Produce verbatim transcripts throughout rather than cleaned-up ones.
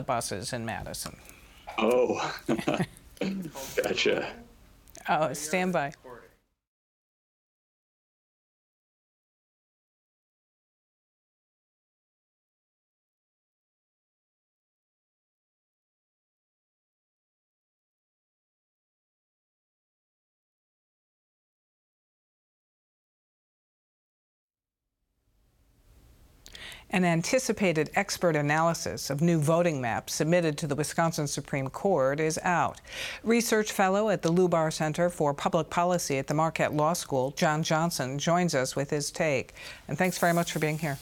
buses in Madison. Oh, gotcha. Oh, stand by. An anticipated expert analysis of new voting maps submitted to the Wisconsin Supreme Court is out. Research fellow at the Lubar Center for Public Policy at the Marquette Law School, John Johnson, joins us with his take. And thanks very much for being here.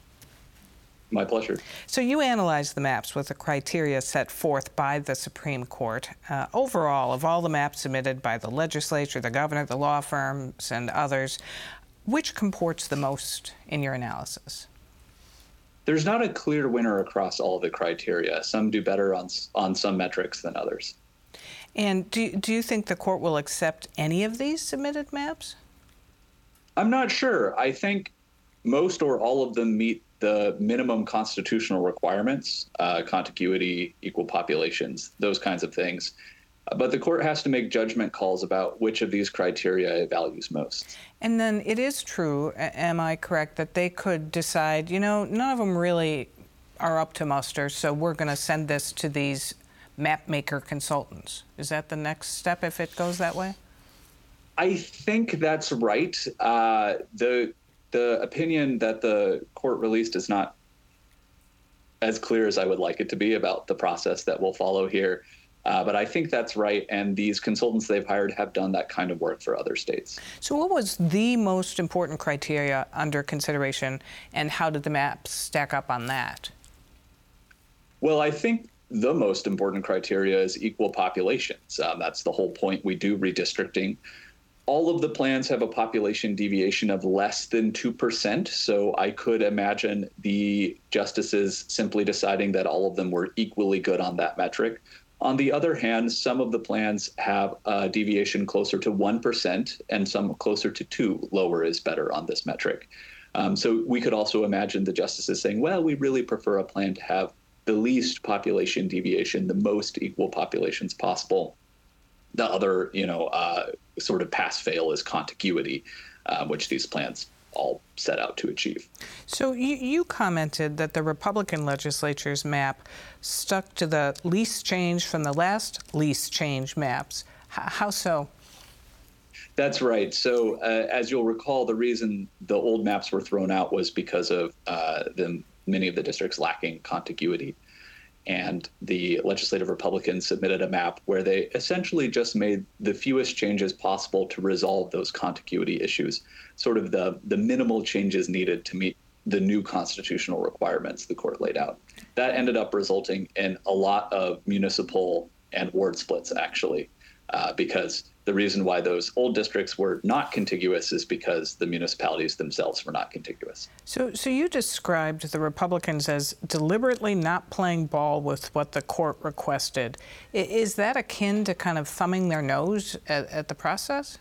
My pleasure. So you analyzed the maps with the criteria set forth by the Supreme Court. Uh, overall, of all the maps submitted by the legislature, the governor, the law firms, and others, which comports the most in your analysis? There's not a clear winner across all of the criteria. Some do better on on some metrics than others. And do, do you think the court will accept any of these submitted maps? I'm not sure. I think most or all of them meet the minimum constitutional requirements, uh, contiguity, equal populations, those kinds of things. But the court has to make judgment calls about which of these criteria it values most. And then it is true, am I correct, that they could decide, you know, none of them really are up to muster, so we're going to send this to these map maker consultants. Is that the next step if it goes that way? I think that's right. Uh, the the opinion that the court released is not as clear as I would like it to be about the process that will follow here. Uh, but I think that's right, and these consultants they've hired have done that kind of work for other states. So what was the most important criteria under consideration, and how did the maps stack up on that? Well, I think the most important criteria is equal populations. Um, that's the whole point. We do redistricting. All of the plans have a population deviation of less than two percent, so I could imagine the justices simply deciding that all of them were equally good on that metric. On the other hand, some of the plans have a deviation closer to one percent and some closer to two. Lower is better on this metric. Um, so we could also imagine the justices saying, well, we really prefer a plan to have the least population deviation, the most equal populations possible. The other, you know, uh, sort of pass-fail is contiguity, uh, which these plans all set out to achieve. So you, you commented that the Republican legislature's map stuck to the least change from the last least change maps. H- how so? That's right. So uh, as you'll recall, the reason the old maps were thrown out was because of uh, the, many of the districts lacking contiguity. And the legislative Republicans submitted a map where they essentially just made the fewest changes possible to resolve those contiguity issues, sort of the, the minimal changes needed to meet the new constitutional requirements the court laid out. That ended up resulting in a lot of municipal and ward splits, actually, uh, because the reason why those old districts were not contiguous is because the municipalities themselves were not contiguous. So, so you described the Republicans as deliberately not playing ball with what the court requested. I, is that akin to kind of thumbing their nose at, at the process?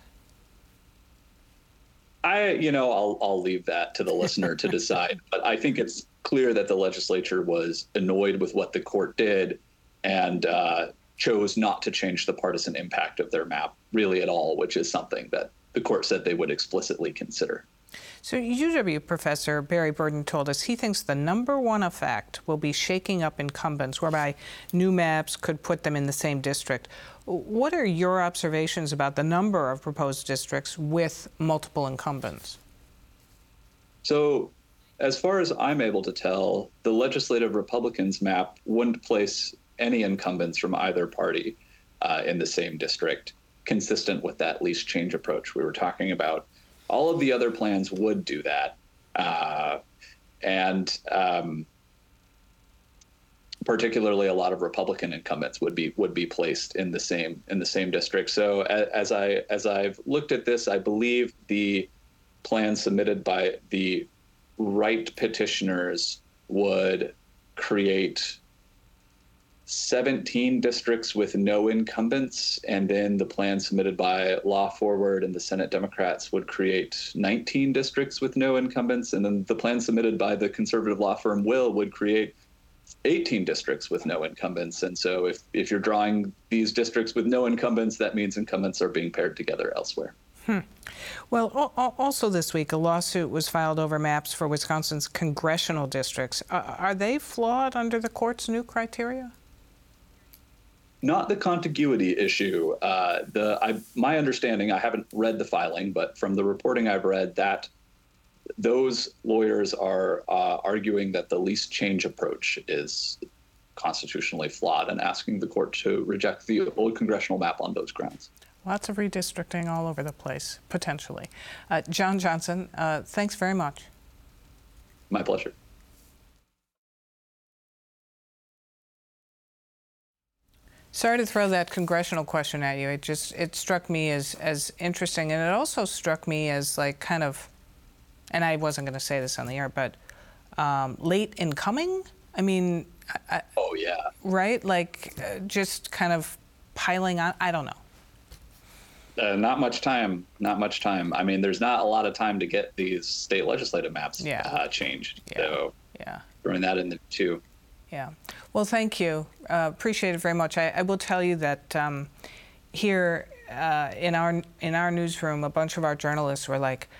I, you know, I'll I'll leave that to the listener to decide. But I think it's clear that the legislature was annoyed with what the court did and uh, chose not to change the partisan impact of their map really at all, which is something that the court said they would explicitly consider. So U W professor Barry Burden told us he thinks the number one effect will be shaking up incumbents, whereby new maps could put them in the same district. What are your observations about the number of proposed districts with multiple incumbents? So as far as I'm able to tell, the legislative Republicans map wouldn't place any incumbents from either party uh, in the same district, consistent with that least change approach we were talking about. All of the other plans would do that. Uh, and um, particularly a lot of Republican incumbents would be would be placed in the same in the same district. So as I as I've looked at this, I believe the plan submitted by the right petitioners would create seventeen districts with no incumbents, and then the plan submitted by Law Forward and the Senate Democrats would create nineteen districts with no incumbents, and then the plan submitted by the conservative law firm Will would create eighteen districts with no incumbents. And so if, if you're drawing these districts with no incumbents, that means incumbents are being paired together elsewhere. Hmm. Well, al- also this week, a lawsuit was filed over maps for Wisconsin's congressional districts. Uh, are they flawed under the court's new criteria? Not the contiguity issue. Uh, the I, my understanding, I haven't read the filing, but from the reporting I've read, that those lawyers are uh, arguing that the least change approach is constitutionally flawed and asking the court to reject the old congressional map on those grounds. Lots of redistricting all over the place, potentially. Uh, John Johnson, uh, thanks very much. My pleasure. Sorry to throw that congressional question at you. It just it struck me as as interesting, and it also struck me as like kind of, and I wasn't going to say this on the air, but um, late in coming. I mean, I, oh yeah, right? Like uh, just kind of piling on. I don't know. Uh, not much time. Not much time. I mean, there's not a lot of time to get these state legislative maps yeah. uh, changed. Yeah. So yeah, throwing that in there too. Yeah. Well, thank you. Uh, appreciate it very much. I, I will tell you that um, here uh, in our in our newsroom, a bunch of our journalists were like,